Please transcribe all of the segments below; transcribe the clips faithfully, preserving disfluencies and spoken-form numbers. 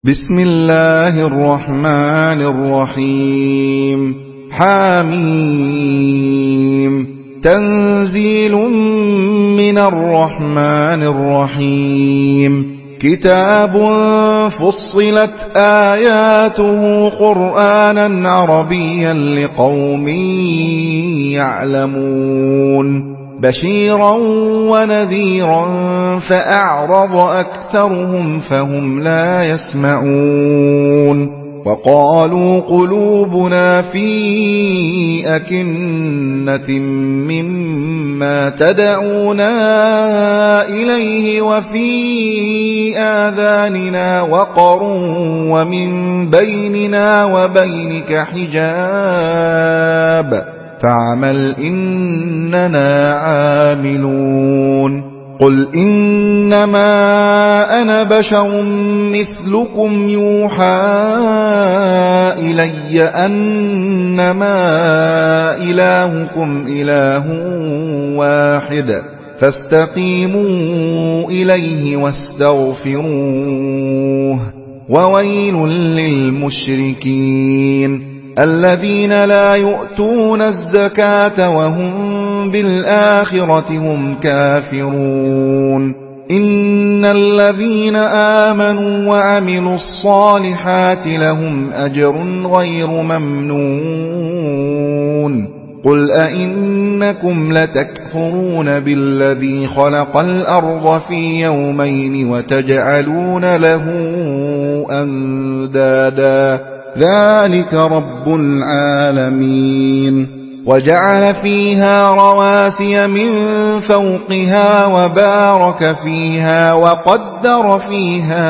بسم الله الرحمن الرحيم. حاميم. تنزيل من الرحمن الرحيم. كتاب فصلت آياته قرآنا عربيا لقوم يعلمون. بشيرا ونذيرا فأعرض أكثرهم فهم لا يسمعون. وقالوا قلوبنا في أكنة مما تدعونا إليه وفي آذاننا وقر ومن بيننا وبينك حجاب فاعمل إننا عاملون. قل إنما أنا بشر مثلكم يوحى إلي أنما إلهكم إله واحد فاستقيموا إليه واستغفروه. وويل للمشركين الذين لا يؤتون الزكاة وهم بالآخرة هم كافرون. إن الذين آمنوا وعملوا الصالحات لهم أجر غير ممنون. قل أئنكم لتكفرون بالذي خلق الأرض في يومين وتجعلون له أندادا ذلك رب العالمين. وجعل فيها رواسي من فوقها وبارك فيها وقدر فيها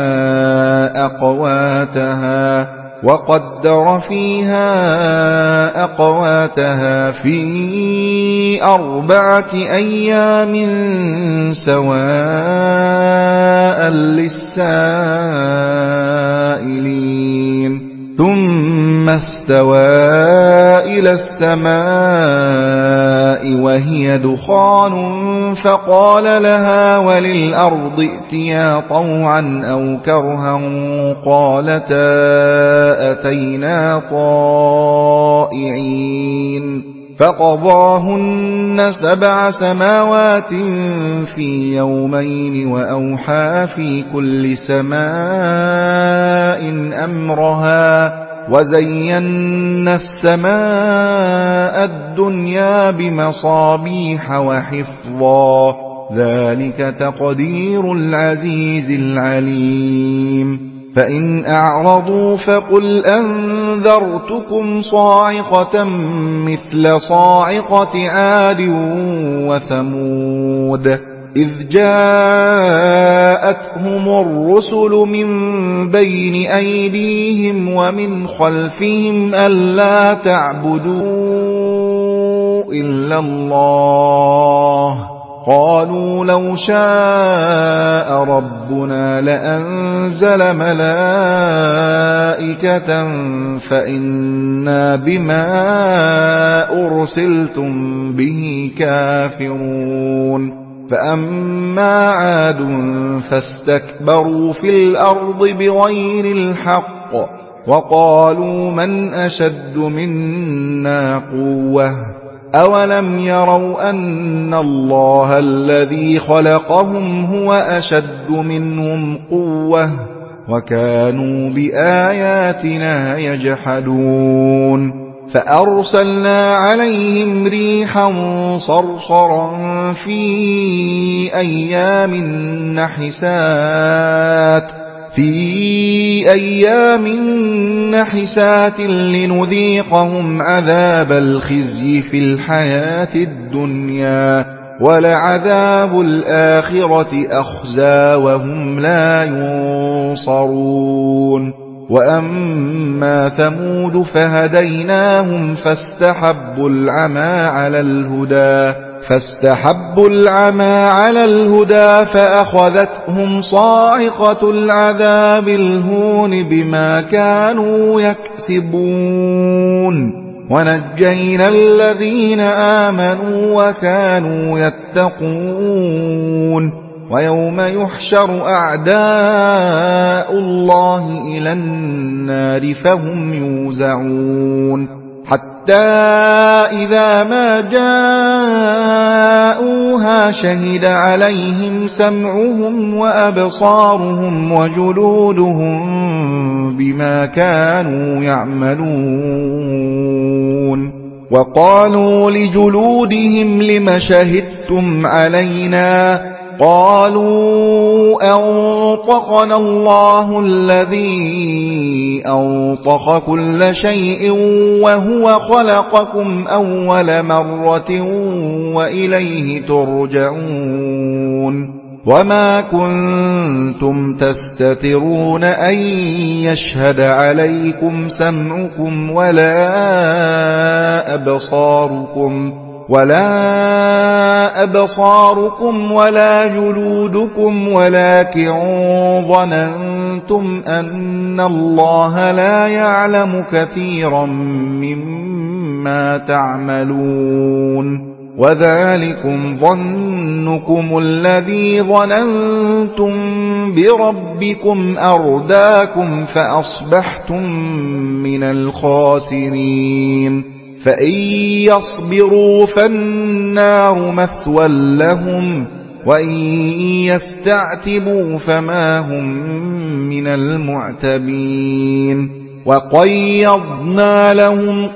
أقواتها وقدر فيها أقواتها في أربعة أيام سواء للسائلين. ثم استوى إلى السماء وهي دخان فقال لها وللأرض ائتيا طوعا أو كرها قالتا أتينا طائعين. فقضاهن سبع سماوات في يومين وأوحى في كل سماء أمرها وزينا السماء الدنيا بمصابيح وحفظا ذلك تقدير العزيز العليم. فإن أعرضوا فقل أنذرتكم صاعقة مثل صاعقة عاد وثمود إذ جاءتهم الرسل من بين أيديهم ومن خلفهم ألا تعبدوا إلا الله قالوا لو شاء ربنا لأنزل ملائكة فإنا بما أرسلتم به كافرون. فأما عاد فاستكبروا في الأرض بغير الحق وقالوا من أشد منا قوة أولم يروا أن الله الذي خلقهم هو أشد منهم قوة وكانوا بآياتنا يجحدون. فأرسلنا عليهم ريحا صرصرا في أيام نحسات في أيام نحسات لنذيقهم عذاب الخزي في الحياة الدنيا ولعذاب الآخرة أخزى وهم لا ينصرون. وأما ثمود فهديناهم فاستحبوا العمى على الهدى فاستحبوا العمى على الهدى فأخذتهم صاعقة العذاب الهون بما كانوا يكسبون. ونجينا الذين آمنوا وكانوا يتقون. ويوم يحشر أعداء الله إلى النار فهم يوزعون حتى إذا ما جاءوها شهد عليهم سمعهم وأبصارهم وجلودهم بما كانوا يعملون وقالوا لجلودهم لم شهدتم علينا قالوا أنطقنا الله الذي أنطق كل شيء وهو خلقكم أول مرة وإليه ترجعون وما كنتم تستترون أن يشهد عليكم سمعكم ولا أبصاركم ولا أبصاركم ولا جلودكم ولكن ظننتم أن الله لا يعلم كثيرا مما تعملون وذلكم ظنكم الذي ظننتم بربكم أرداكم فأصبحتم من الخاسرين فإن يصبروا فالنار مثوى لهم وإن يستعتبوا فما هم من المعتبين وقيضنا لهم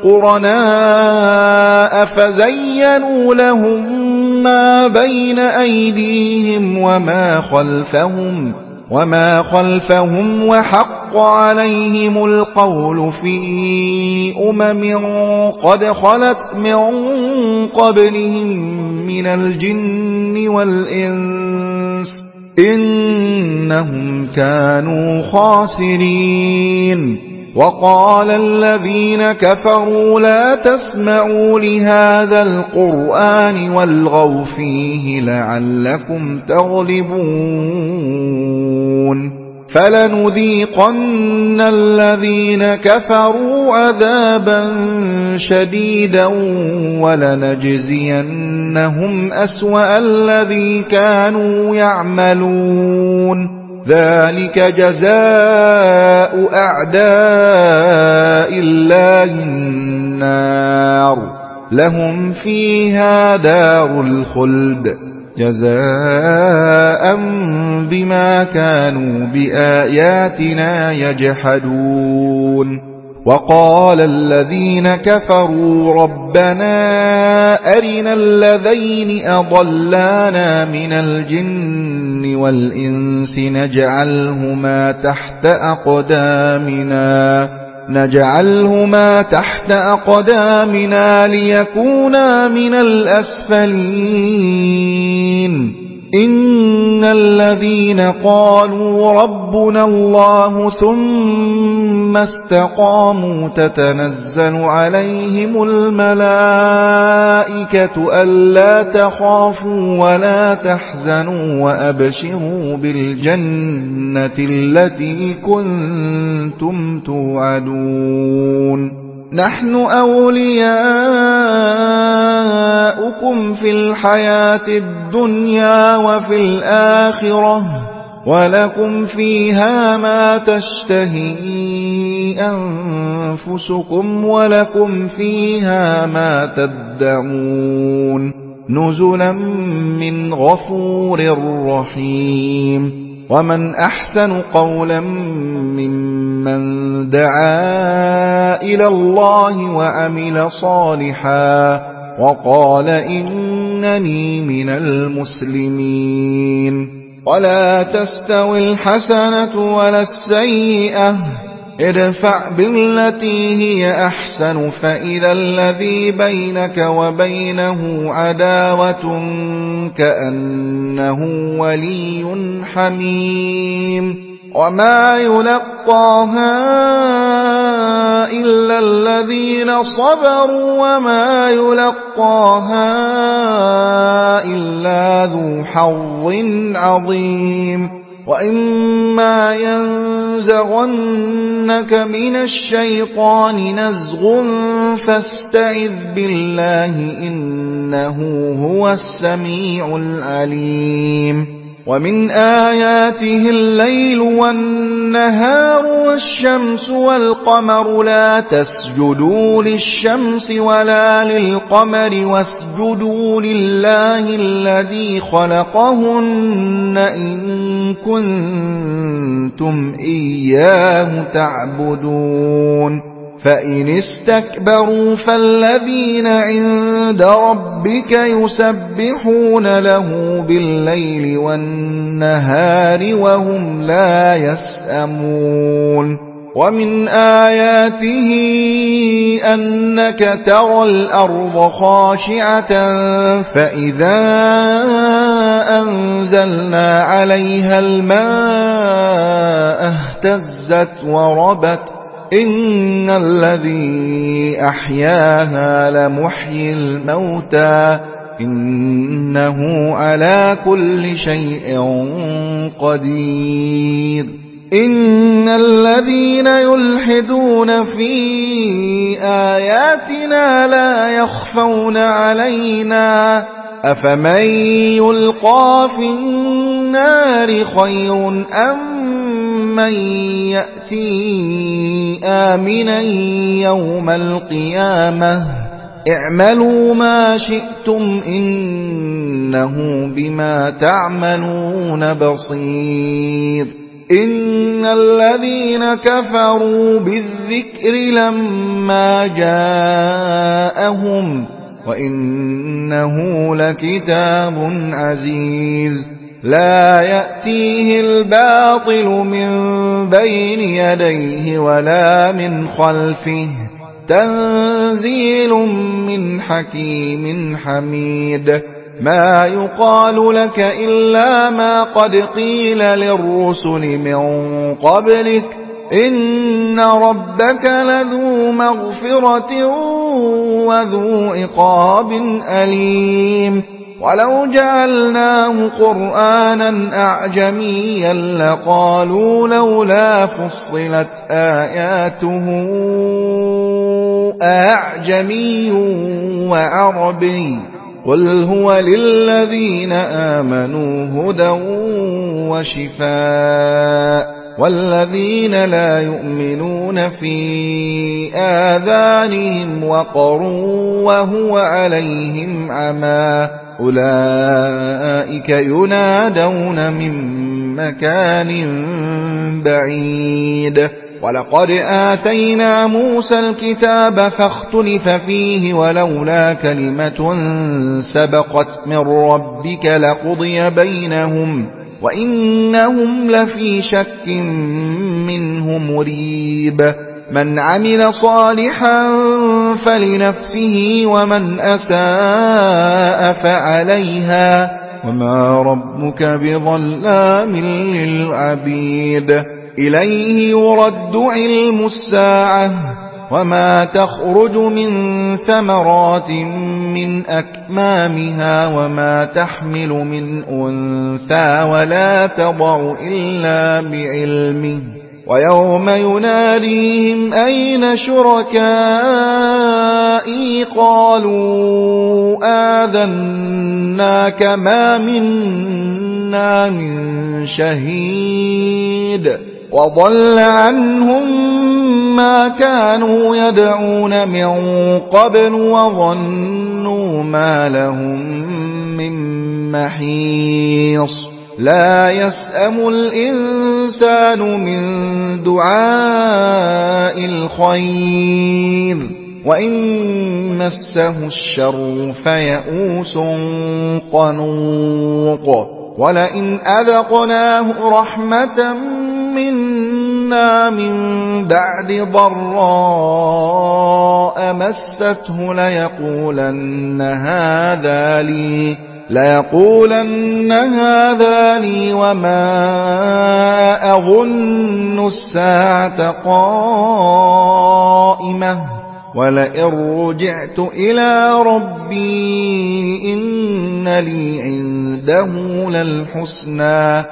قرناء فزينوا لهم ما بين أيديهم وما خلفهم وما خلفهم وحق عليهم القول في أمم قد خلت من قبلهم من الجن والإنس إنهم كانوا خاسرين وقال الذين كفروا لا تسمعوا لهذا القرآن والغوا فيه لعلكم تغلبون فلنذيقن الذين كفروا عذابا شديدا ولنجزينهم أسوأ الذي كانوا يعملون ذلك جزاء أعداء الله النار لهم فيها دار الخلد جزاء بما كانوا بآياتنا يجحدون وقال الذين كفروا ربنا أرنا الذين أضلانا من الجن والإنس نجعلهما تحت أقدامنا نجعلهما تحت أقدامنا ليكونا من الأسفلين إن الذين قالوا ربنا الله ثم استقاموا تتنزل عليهم الملائكة ألا تخافوا ولا تحزنوا وأبشروا بالجنة التي كنتم توعدون نحن أولياؤكم في الحياة الدنيا وفي الآخرة ولكم فيها ما تشتهي أنفسكم ولكم فيها ما تدعون نزلا من غفور رحيم ومن أحسن قولا ممن دعا إلى الله وعمل صالحا وقال إنني من المسلمين ولا تستوي الحسنة ولا السيئة ادفع بالتي هي أحسن فإذا الذي بينك وبينه عداوة كأنه ولي حميم وما يلقاها إلا الذين صبروا وما يلقاها إلا ذو حظ عظيم وإما ينزغنك من الشيطان نزغ فاستعذ بالله إنه هو السميع العليم ومن آياته الليل والنهار والشمس والقمر لا تسجدوا للشمس ولا للقمر واسجدوا لله الذي خلقهن إن كنتم إياه تعبدون فإن استكبروا فالذين عند ربك يسبحون له بالليل والنهار وهم لا يسأمون ومن آياته أنك ترى الأرض خاشعة فإذا أنزلنا عليها الماء اهتزت وربت إن الذي أحياها لمحيي الموتى إنه على كل شيء قدير إن الذين يلحدون في آياتنا لا يخفون علينا أفمن يلقى في النار خير أم من يأتي آمنا يوم القيامة اعملوا ما شئتم إنه بما تعملون بصير إن الذين كفروا بالذكر لما جاءهم وإنه لكتاب عزيز لا يأتيه الباطل من بين يديه ولا من خلفه تنزيل من حكيم حميد ما يقال لك إلا ما قد قيل للرسل من قبلك إن ربك لذو مغفرة وذو عقاب أليم ولو جعلناه قرآنا أعجميا لقالوا لولا فصلت آياته أعجمي وعربي قل هو للذين آمنوا هدى وشفاء والذين لا يؤمنون في آذانهم وقر وهو عليهم عمى أولئك ينادون من مكان بعيد ولقد آتينا موسى الكتاب فاختلف فيه ولولا كلمة سبقت من ربك لقضي بينهم وإنهم لفي شك منه مريب من عمل صالحا فلنفسه ومن أساء فعليها وما ربك بظلام للعبيد إليه يرد علم الساعة وما تخرج من ثمرات من أكمامها وما تحمل من أنثى ولا تضع إلا بعلمه ويوم يناديهم أين شركائي قالوا آذناك ما منا من شهيد وضل عنهم ما كانوا يدعون من قبل وظنوا ما لهم من محيص لا يسأم الإنسان من دعاء الخير وإن مسه الشر فيئوس قنوط ولئن أذقناه رحمة منا من بعد ضراء مسته ليقولن هذا لي ليقولن هذا لي وما أظن الساعة قائمة ولئن رجعت إلى ربي إن لي عنده للحسنى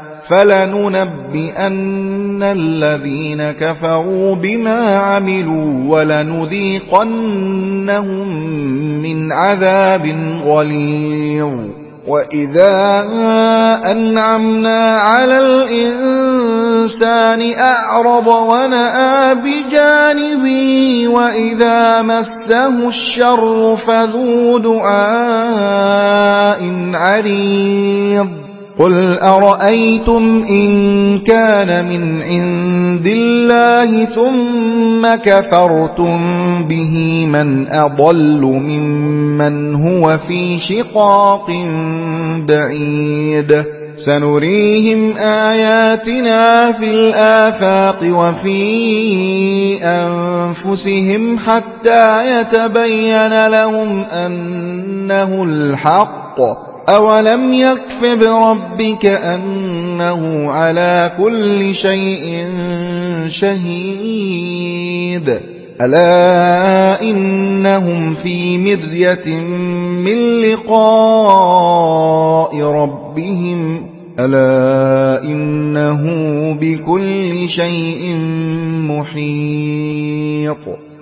فلننبئن الذين كفروا بما عملوا ولنذيقنهم من عذاب غليظ وإذا أنعمنا على الإنسان أعرض ونأى بجانبه وإذا مسه الشر فذو دعاء عريض قل أرأيتم إن كان من عند الله ثم كفرتم به من أضل ممن هو في شقاق بعيد سنريهم آياتنا في الآفاق وفي أنفسهم حتى يتبين لهم أنه الحق أولم يكف بربك أنه على كل شيء شهيد ألا إنهم في مرية من لقاء ربهم ألا إنه بكل شيء محيط